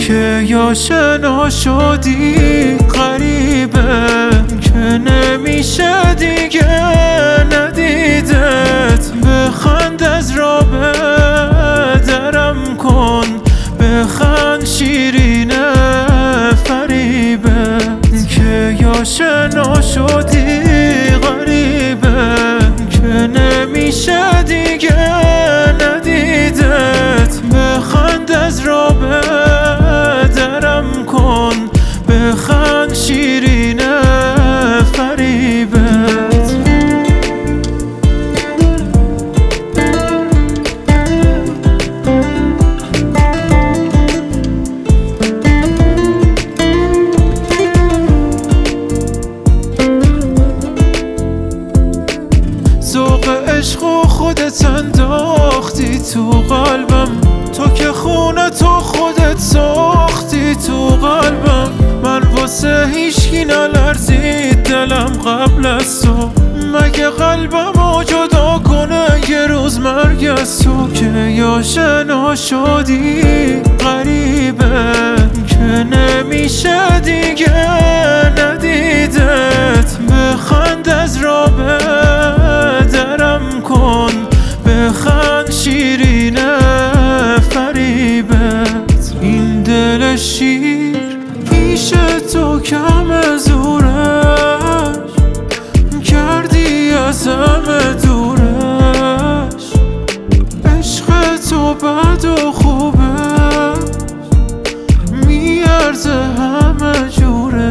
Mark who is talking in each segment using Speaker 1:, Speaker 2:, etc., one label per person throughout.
Speaker 1: که یا شنا شدی غریبه که نمیشه دیگه ندیدت. بخند از راه درم کن، بخند شیرینه فریبه که یا شنا شدی غریبه که نمیشه دیگه ندیدت. بخند از راه درم کن، بخند شیرینه فریبت. ذوق عشق و خودت انداختی تو قلبم، تو که خونه تو خودت ساختی تو قلبم. من واسه هیچکی نلرزید دلم قبل از تو، مگه قلبمو جدا کنه یه روز مرگ از تو. که یا شنا شدی غریبه که نمیشه دیگه ندیدت. بخند از راه درم کن، بخند شیرینه فریبت. این دل شیر پیش تو کم زورش، کردی از همه دورش. عشق تو بد و خوبه میارزه همه جورش.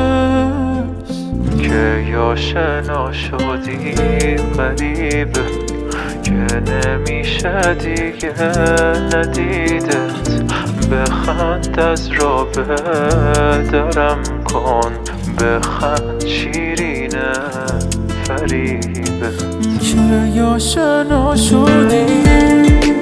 Speaker 1: که یا شنا شدی غریبه که نمیشه دیگه ندیدت. بخند از راه درم کن، بخند شیرینه فریبه که یا شنا شدی